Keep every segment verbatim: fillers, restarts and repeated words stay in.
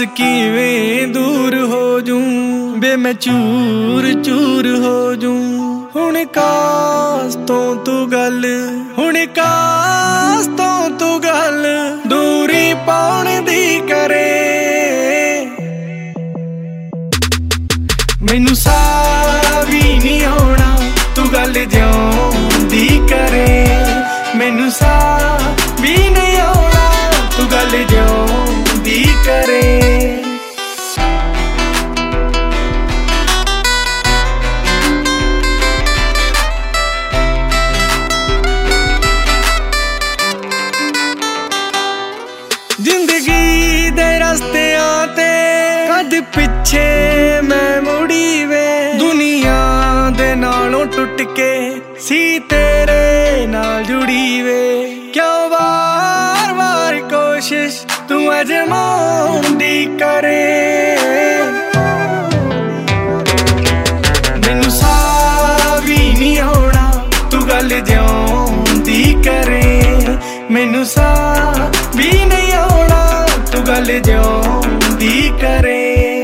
किवें दूर हो जूं बे मैं चूर चूर हो जूं। हुण कास तो तू गल हुण कास तो तू गल दूरी पाउण दी करे। मैनू साह भी नहीं आउणा तू गल ज्यों दी करे। मैनू साह भी नहीं आउणा तू गल ज्यों दी करे। जिंदगी दे रस्तियां ते कद पिछे मैं मुड़ी वे। दुनिया दे नालों टुट के सी तेरे नाल जुड़ी वे। क्यों बार बार कोशिश तू अजमाउंदी करे। मैनू साह भी नहीं आउणा तू गल ज्यों दी करे। मैनू साह भी नहीं आउणा तू गल ज्यों दी करे।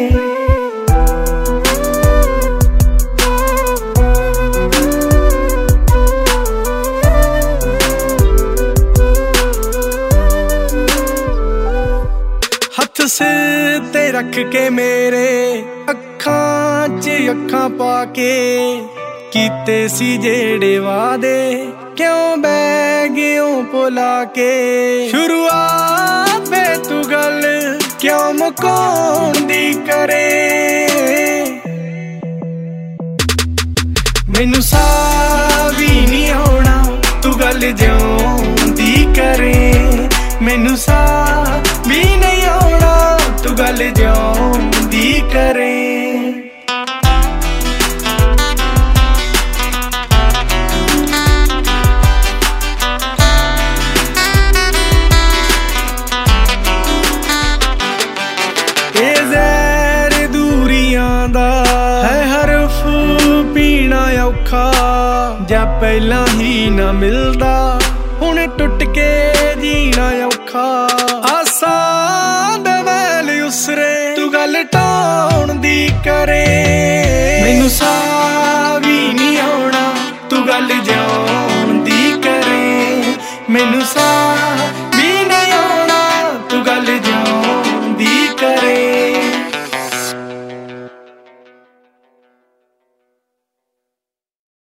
हथ सिर ते रख के मेरे अखां च अखां पाके कीते सी जेड़े वादे क्यों बह गयो भुला के। शुरुआत वे तू गल क्यों मुकाउण दी करे। मैनू साह भी नहीं आउणा तू गल ज्यों दी करे। मैनू साह भी नहीं आउणा तू गल ज्यों दी करे। ए ज़हर दूरियां दा है हरफ पीना औखा। जब पहला ही ना मिलदा हुण टुट के जीना औखा। आसां दे महल उसरे तू गल ढाउण दी करे। मैनू साह भी नहीं आउणा तू गल ज्यों दी करे। मैनू साह